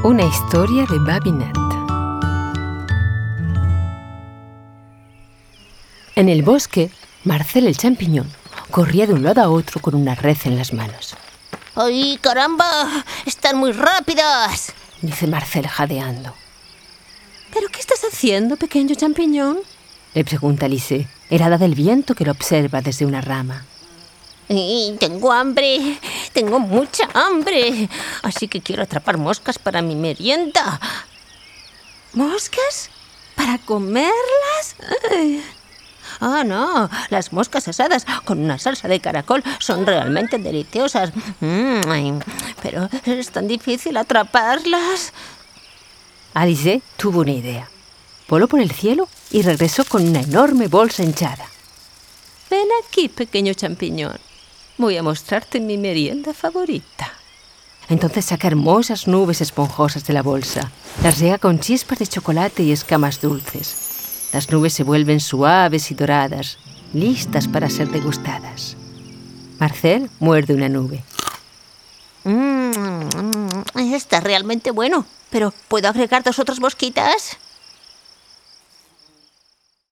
Una historia de Babinette. En el bosque, Marcel el champiñón corría de un lado a otro con una red en las manos. ¡Ay, caramba! ¡Están muy rápidas!, dice Marcel jadeando. ¿Pero qué estás haciendo, pequeño champiñón?, le pregunta Lisette, helada del viento que lo observa desde una rama. Tengo hambre, tengo mucha hambre, así que quiero atrapar moscas para mi merienda. ¿Moscas? ¿Para comerlas? Ay. Ah, no, las moscas asadas con una salsa de caracol son realmente deliciosas. Pero es tan difícil atraparlas. Lisette tuvo una idea. Voló por el cielo y regresó con una enorme bolsa hinchada. Ven aquí, pequeño champiñón. Voy a mostrarte mi merienda favorita. Entonces saca hermosas nubes esponjosas de la bolsa. Las riega con chispas de chocolate y escamas dulces. Las nubes se vuelven suaves y doradas, listas para ser degustadas. Marcel muerde una nube. Está realmente bueno, pero ¿puedo agregar 2 otras mosquitas?